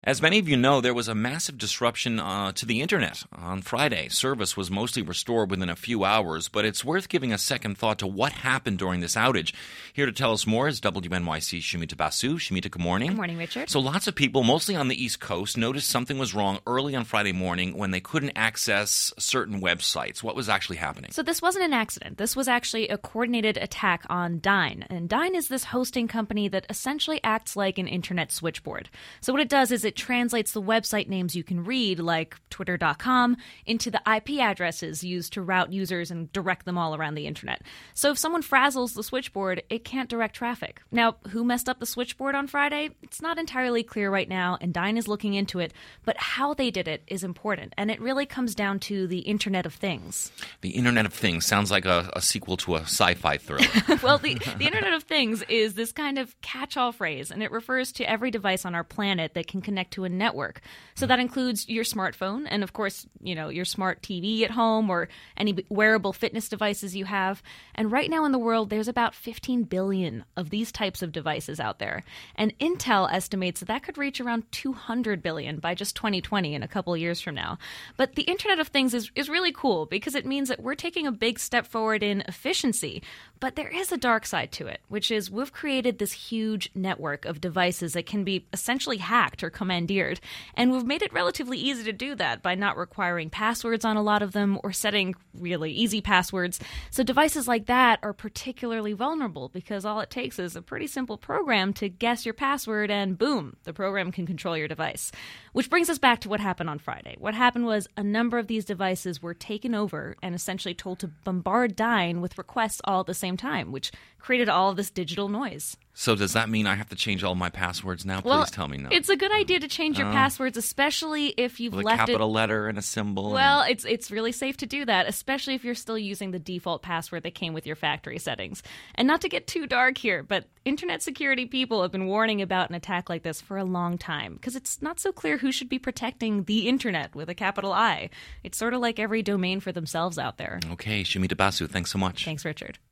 As many of you know, there was a massive disruption to the internet on Friday. Service was mostly restored within a few hours, but it's worth giving a second thought to what happened during this outage. Here to tell us more is WNYC's Shumita Basu. Shumita, good morning. Good morning, Richard. So lots of people, mostly on the East Coast, noticed something was wrong early on Friday morning when they couldn't access certain websites. What was actually happening? So this wasn't an accident. This was actually a coordinated attack on Dyn. And Dyn is this hosting company that essentially acts like an internet switchboard. So what it does is it translates the website names you can read, like twitter.com, into the IP addresses used to route users and direct them all around the internet. So if someone frazzles the switchboard, it can't direct traffic. Now, who messed up the switchboard on Friday? It's not entirely clear right now, and Dyn is looking into it, but how they did it is important, and it really comes down to the Internet of Things. The Internet of Things sounds like a sequel to a sci-fi thriller. Well, the Internet of Things is this kind of catch-all phrase, and it refers to every device on our planet that can connect to a network. So that includes your smartphone and, of course, your smart TV at home or any wearable fitness devices you have. And right now in the world, there's about 15 billion of these types of devices out there. And Intel estimates that could reach around 200 billion by just 2020 in a couple years from now. But the Internet of Things is really cool because it means that we're taking a big step forward in efficiency. But there is a dark side to it, which is we've created this huge network of devices that can be essentially hacked or commandeered. And we've made it relatively easy to do that by not requiring passwords on a lot of them or setting really easy passwords. So devices like that are particularly vulnerable because all it takes is a pretty simple program to guess your password and boom, the program can control your device. Which brings us back to what happened on Friday. What happened was a number of these devices were taken over and essentially told to bombard Dyn with requests all at the same time, which created all of this digital noise. So does that mean I have to change all my passwords now? Please tell me no. It's a good idea to change your passwords, especially if you've with left a capital letter and a symbol. Well, it's really safe to do that, especially if you're still using the default password that came with your factory settings. And not to get too dark here, but internet security people have been warning about an attack like this for a long time because it's not so clear who should be protecting the internet with a capital I. It's sort of like every domain for themselves out there. Okay, Shumita Basu, thanks so much. Thanks, Richard.